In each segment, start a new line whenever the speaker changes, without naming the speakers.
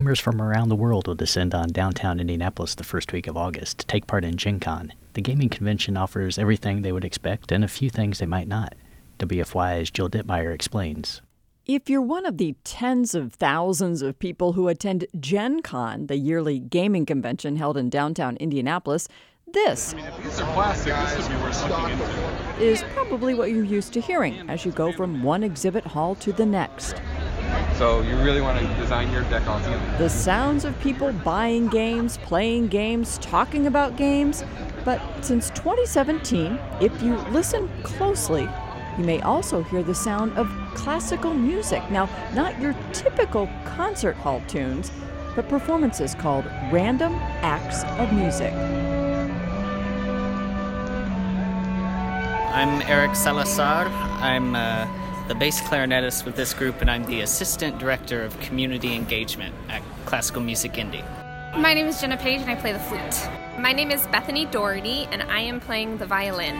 Gamers from around the world will descend on downtown Indianapolis the first week of August to take part in Gen Con. The gaming convention offers everything they would expect and a few things they might not. WFY's Jill Dittmeyer explains.
If you're one of the tens of thousands of people who attend Gen Con, the yearly gaming convention held in downtown Indianapolis, this
if these are plastic, this would be worth looking into.
Is probably what you're used to hearing as you go from one exhibit hall to the next.
So you really want to design your deck all together?
The sounds of people buying games, playing games, talking about games. But since 2017, if you listen closely, you may also hear the sound of classical music. Now, not your typical concert hall tunes, but performances called random acts of music.
I'm Eric Salazar. I'm the bass clarinetist with this group, and I'm the assistant director of community engagement at Classical Music Indie.
My name is Jenna Page, and I play the flute. My name is Bethany Doherty, and I am playing the violin.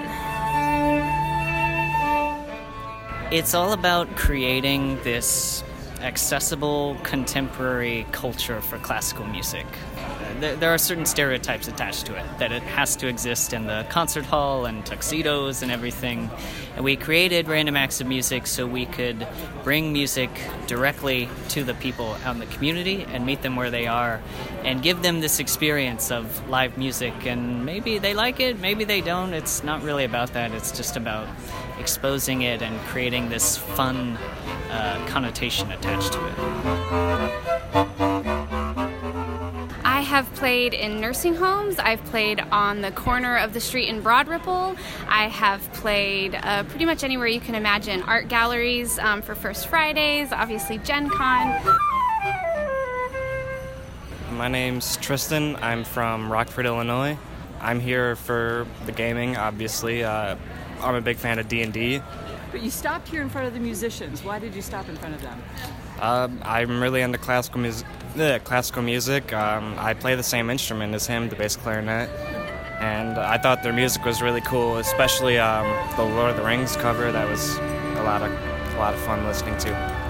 It's all about creating this accessible contemporary culture for classical music. There are certain stereotypes attached to it, that it has to exist in the concert hall and tuxedos and everything. And we created Random Acts of Music so we could bring music directly to the people out in the community and meet them where they are and give them this experience of live music. And maybe they like it, maybe they don't. It's not really about that. It's just about exposing it and creating this fun connotation attached to it.
I have played in nursing homes. I've played on the corner of the street in Broad Ripple. I have played pretty much anywhere you can imagine. Art galleries for First Fridays, obviously Gen Con.
My name's Tristan. I'm from Rockford, Illinois. I'm here for the gaming, obviously. I'm a big fan of D&D.
But you stopped here in front of the musicians. Why did you stop in front of them?
I'm really into classical music. I play the same instrument as him, the bass clarinet, and I thought their music was really cool, especially the Lord of the Rings cover. That was a lot of fun listening to.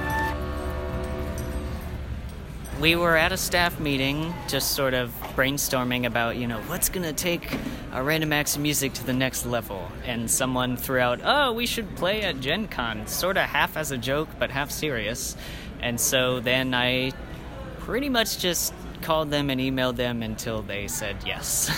We were at a staff meeting, just sort of brainstorming about, what's going to take a Random Acts of Music to the next level. And someone threw out, we should play at Gen Con, sort of half as a joke, but half serious. And so then I pretty much just called them and emailed them until they said yes.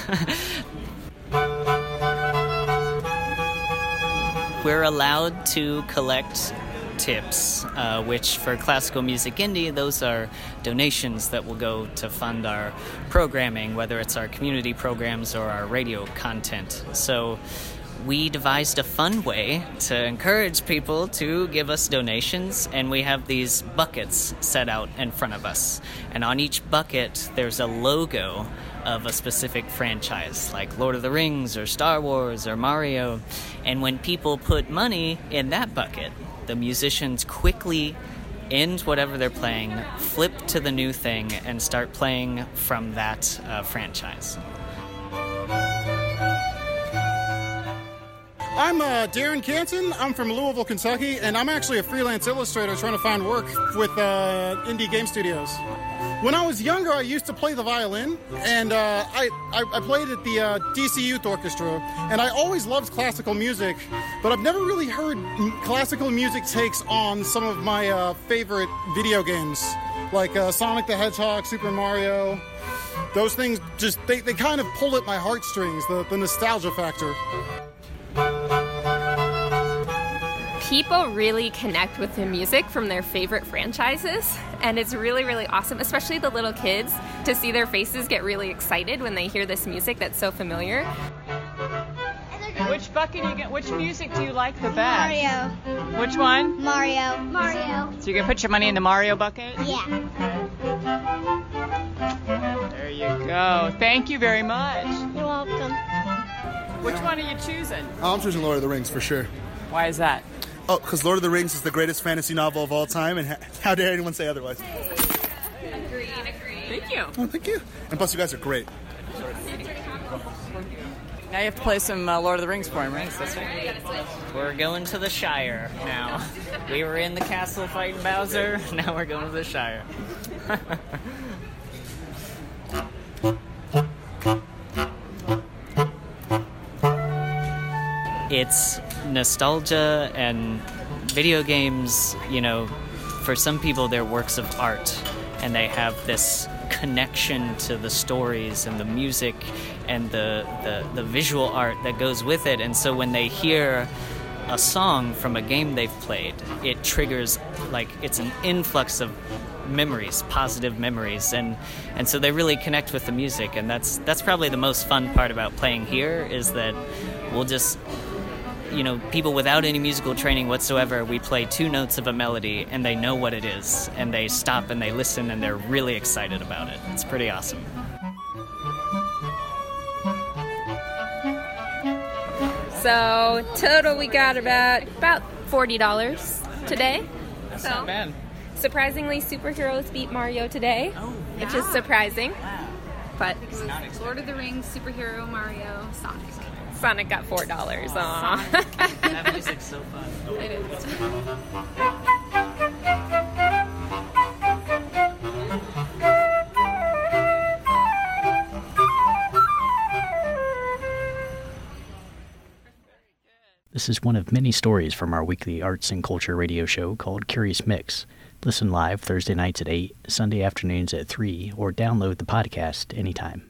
We're allowed to collect tips, which for Classical Music Indie, those are donations that will go to fund our programming, whether it's our community programs or our radio content. So we devised a fun way to encourage people to give us donations, and we have these buckets set out in front of us. And on each bucket, there's a logo of a specific franchise, like Lord of the Rings or Star Wars or Mario. And when people put money in that bucket, the musicians quickly end whatever they're playing, flip to the new thing, and start playing from that franchise.
I'm Darren Canton. I'm from Louisville, Kentucky, and I'm actually a freelance illustrator trying to find work with indie game studios. When I was younger, I used to play the violin, and I played at the DC Youth Orchestra, and I always loved classical music, but I've never really heard classical music takes on some of my favorite video games, like Sonic the Hedgehog, Super Mario. Those things just, they kind of pull at my heartstrings, the nostalgia factor.
People really connect with the music from their favorite franchises, and it's really, really awesome, especially the little kids, to see their faces get really excited when they hear this music that's so familiar.
Which bucket do you get? Which music do you like the best?
Mario.
Which one?
Mario.
So you're going to put your money in the Mario bucket?
Yeah.
There you go. Thank you very much.
You're welcome.
Which one are you choosing?
I'm choosing Lord of the Rings for sure.
Why is that?
Oh, because Lord of the Rings is the greatest fantasy novel of all time, and how dare anyone say otherwise?
Agreed.
Thank you.
Oh, thank you. And plus, you guys are great.
Now you have to play some Lord of the Rings for him, right? That's right.
We're going to the Shire now. We were in the castle fighting Bowser. Now we're going to the Shire. it's nostalgia, and video games, for some people they're works of art, and they have this connection to the stories and the music and the visual art that goes with it. And so when they hear a song from a game they've played, it triggers, it's an influx of memories, positive memories, and so they really connect with the music. And that's probably the most fun part about playing here, is that we'll just, people without any musical training whatsoever, we play 2 notes of a melody and they know what it is, and they stop and they listen and they're really excited about it. It's pretty awesome.
So total we got about $40 today.
That's not bad.
Surprisingly, superheroes beat Mario today, which is surprising. But
Lord of the Rings, superhero, Mario, Sonic.
Sonic got $4. Aww.
That music's so fun.
It is.
This is one of many stories from our weekly arts and culture radio show called Curious Mix. Listen live Thursday nights at 8, Sunday afternoons at 3, or download the podcast anytime.